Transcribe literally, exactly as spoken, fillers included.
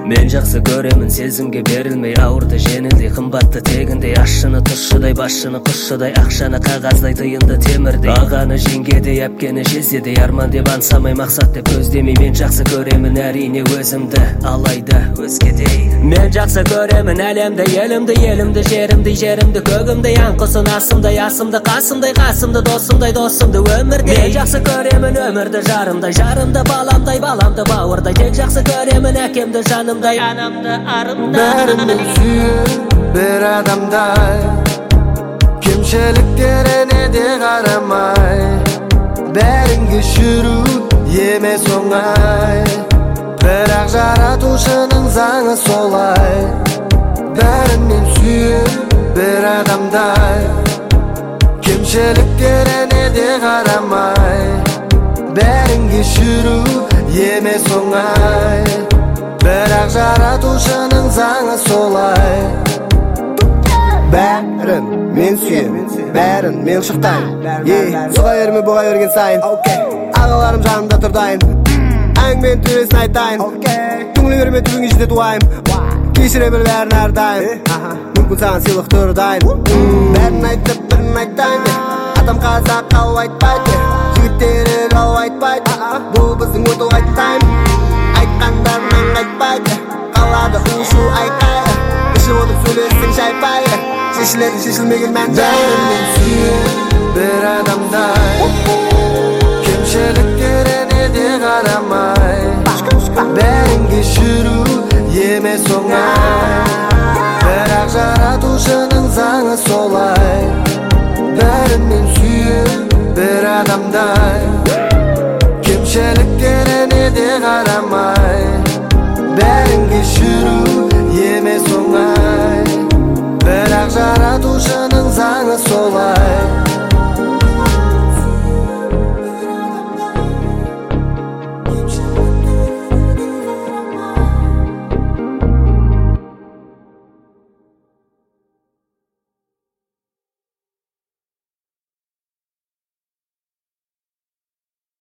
Мен жақсы көремін сезімге берілмей, ауырды жеңілдей, қымбатты тегіндей, ащыны тұщыдай, басшыны құшшыдай, ақшаны қағаздай, тиынды темірдей, ағаны жеңгедей, әпкені жездедей, арман деп аңсамай, мақсат деп көздемей. Мен жақсы көремін әрине өзімді, алайда өзгедей. Мен жақсы көремін әлемді, елімді, елімді, жерімді, жерімді, көгімді, аңқысын асымдай, асымды, қасымдай, қасымды, досымдай, досымды, өмірде. Мен жақсы көремін өмірді, жарымдай, жарымды, баламдай, баламды, бауырдай. Тек жақсы көремін әкемді, жанымдай, анамды, арымдай. Бәрінен сүйіп бір адамдай, кемшіліктеріне де қарамай, бәрін кешіру емес оңай, бірақ жаратушының заңы солай. Бәрінен сүйіп бір адамдай, кемшіліктеріне де қарамай, бәрін кешіру емес оңай, бірақ жаратушының заңы солай. Бәрін мен сүйем, бәрін мен шықтайын, соға ерме бұға өрген сайын, ағаларым жанымда тұрдайын, әңгімен төресін айтайын, түңілі берме түбіңе жете туайым, кешіре біл бәрін әрдайым, мүмкін саған сыйлық тұрдайын. Бәрін айтып бірін айтайын, атам қазақ қау айтпайды, жігіттері қау айтпайды, бұл біздің өту айтайын, айтқандарынан қайтпайды, қалады ұшу айқай, ішіп отырып сөйлессің шайпай, шешіледі шешілмеген мән жай. Бәрінен сүйіп бір адамдай, кемшіліктеріне де қарамай, бәрін кешіру емес оңай, бірақ жаратушының заңы солай. Бәрінен сүйіп бір адамдай, кемшіліктеріне де қарамай, бәрін кешіру емес оңай, бірақ жаратушының заңы солай.